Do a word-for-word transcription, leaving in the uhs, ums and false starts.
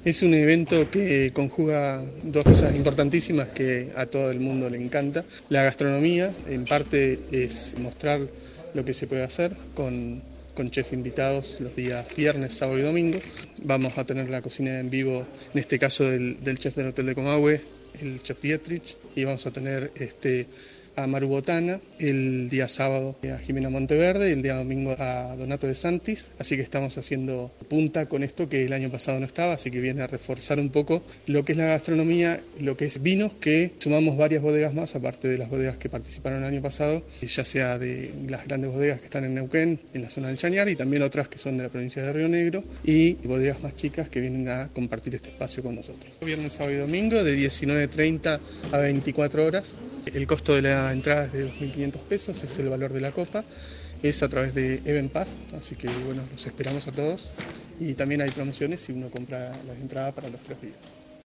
Es un evento que conjuga dos cosas importantísimas que a todo el mundo le encanta. La gastronomía, en parte, es mostrar lo que se puede hacer con, con chefs invitados los días viernes, sábado y domingo. Vamos a tener la cocina en vivo, en este caso del, del chef del Hotel de Comahue, el chef Dietrich, y vamos a tener este, a Maru Botana el día sábado, a Jimena Monteverde y el día domingo a Donato de Santis, así que estamos haciendo punta con esto que el año pasado no estaba, así que viene a reforzar un poco lo que es la gastronomía, lo que es vinos, que sumamos varias bodegas más, aparte de las bodegas que participaron el año pasado, ya sea de las grandes bodegas que están en Neuquén, en la zona del Chañar, y también otras que son de la provincia de Río Negro, y bodegas más chicas que vienen a compartir este espacio con nosotros. Viernes, sábado y domingo, de diecinueve treinta a veinticuatro horas. El costo de la entrada es de dos mil quinientos pesos, es el valor de la copa, es a través de Event Pass, así que bueno, los esperamos a todos y también hay promociones si uno compra las entradas para los tres días.